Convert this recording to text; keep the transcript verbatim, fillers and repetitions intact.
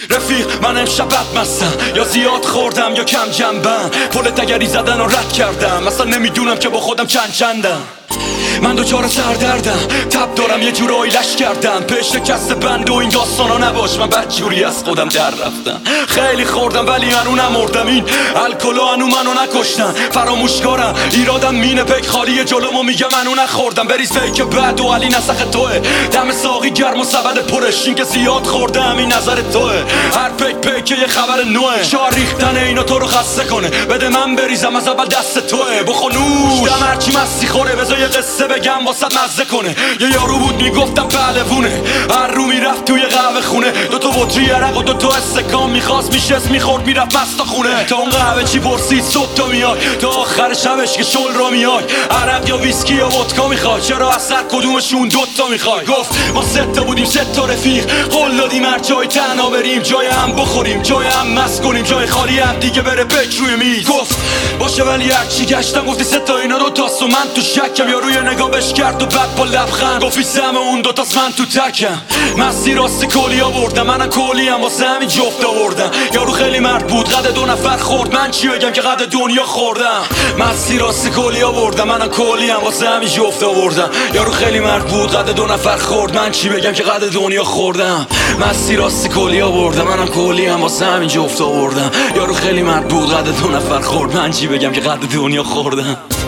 رفیق من امشب بد مستم، یا زیاد خوردم یا کم جنبم، پل تگری زدن و رد کردم، اصلا نمیدونم که با خودم چند چندم. من دوچار سردردم، تب دارم یه جور آیلش کردم، به شکست بند و این داستانا نباش، من بدجوری از خودم در رفتم. خیلی خوردم ولی هنو نمردم، این الکلو هنو منو نکشتن، فراموشکارم ایرادم مینه پک خالی جلومو میگه منو نخوردم. بریز فیک بعد و علی نسخ توه، دم ساقی گرم و سبد پرش، این که زیاد خوردم این نظر توه، هر پک پک یه خبر نوه، شار ریختن اینا تو رو خسته کنه، بده من بریزم از اول دست توه، بخونوش دم هرچی مستی خوره، بذار یه قصه بگم واسط مزه کنه. یه یارو بود میگفتم پهلوونه، هر رو میرفت توی قهوه خونه، دوتا بطری عرق و دوتا استکان میخواست میشست میخورد میرفت مستا خونه، تا اون قهوه چی پرسید صبح تا میای، تا آخر شبش که شل را میای، عرق یا ویسکی یا ودکا میخوای، چرا از هر کدومشون دوتا میخوای. گفت ما سه تا بودیم سه تا رفیق، قول دادیم هر جای تنها بریم، جای هم بخوریم جای هم مست کنیم، جای خالی هم دیگه بره پک روی میز. گفت باشه ولی هرچی گشتم گفتی سه تا اینا دو تاست و من تو شکم، یا روی نگاه بش کرد و بعد با لبخند گفتی سم اون دوتاست من تو تکم. مستی راستی کلی آوردم، منم کلی هم واسه همین جفت آوردم، یارو خیلی مرد بود قد دو نفر خورد، من چی بگم که قد دنیا خوردم. مستی راستی کلی آوردم، منم کلی هم واسه همین جفت آوردم، یارو خیلی مرد بود قد دو نفر خورد، من چی بگم که قد دنیا خوردم. مستی راستی کلی آوردم، منم کلی هم واسه همین جفت آوردم، یارو خیلی مرد بود قد دو نفر خورد، من چی بگم که قد دنیا خوردم.